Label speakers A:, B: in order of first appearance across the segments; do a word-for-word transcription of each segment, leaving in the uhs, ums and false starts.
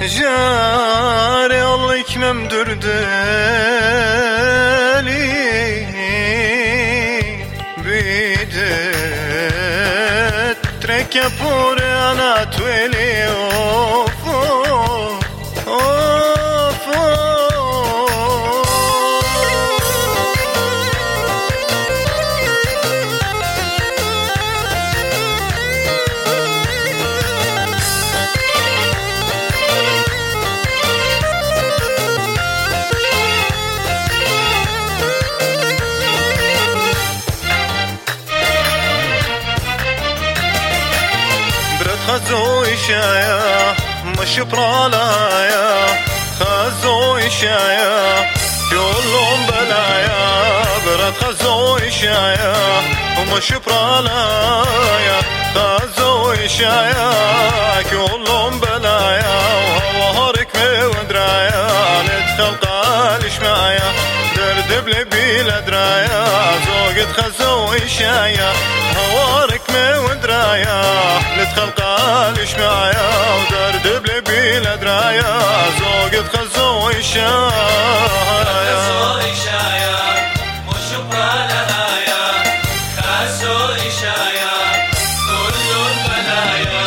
A: جاري الله يكمم دردالي بيدت تركيا بوري أنا تويلي أوفو أوفو خزو إشايا مش برالايا خزو إشايا كلهم بلايا برد خزو إشايا ومش برالايا خزو إشايا كلهم بلايا وهارك مودرايا ندخل قالش معايا درد بلبي لدرايا زوجة خزو إشايا هوارك مودرايا ندخل قالش معايا ودرد بلبي لدرايا زوجة خزو إشايا
B: خزو إشايا مش برالايا خزو إشايا كل البلايا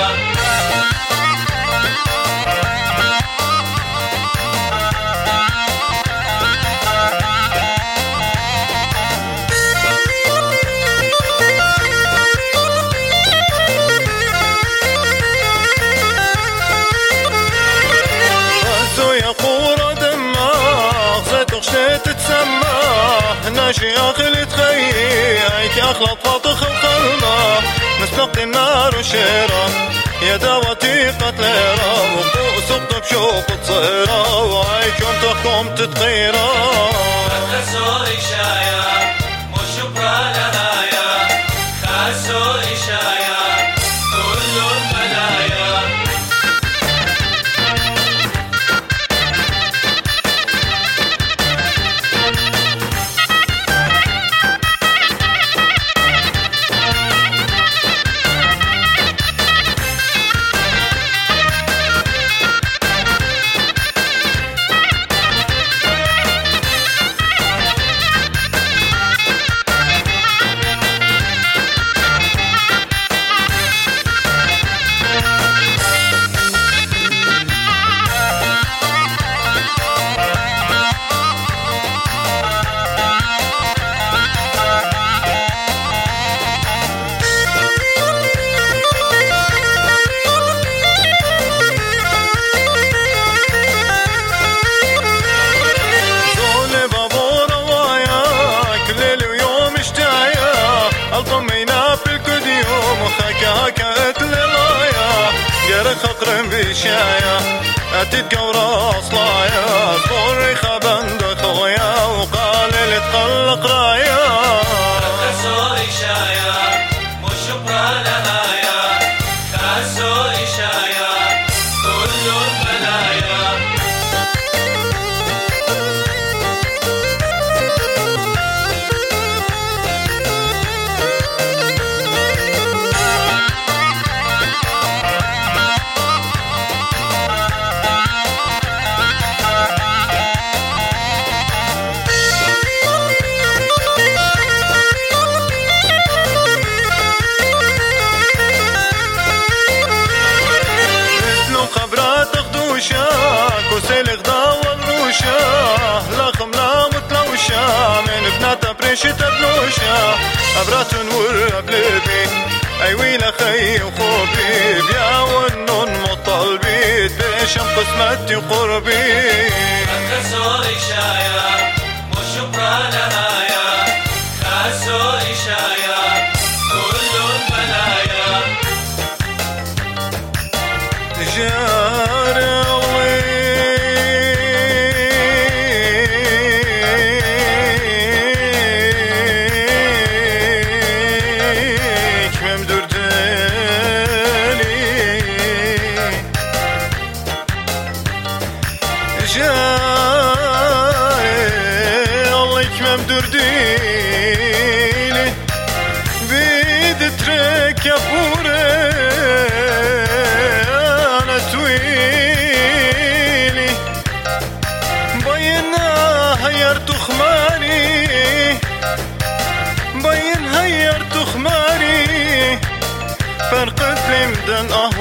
A: ناشي أخلي تخيي عيك أخلط فاطخ الخلمة نسبق النار وشيرة يا دواتي قتليرة وفوق سقط بشوق تصيرة وعيك يوم تحكم تتغيرة
B: خزو إشايا مش برالايا خزو إشايا كل البلايا
A: خقرم بشايا أتتقور أصلايا صوري خبند خويا وقال لي تقلق رايا
B: خزو إشايا مش برالايا خزو إشايا كل البلايا
A: كوسيل غدا والروشة لخم لا متلوشة من بنات بريشة بلوشة أبرات نور بلبي أيوي لخي وخوبي بيا والنون مطلبي بيشم قسمتي وقربي
B: خزو إشايا مش برالايا خزو إشايا كل البلايا
A: جاري الله يكمم درديلي بيد ترك يا بوري أنا توي فرقت لي مدن اه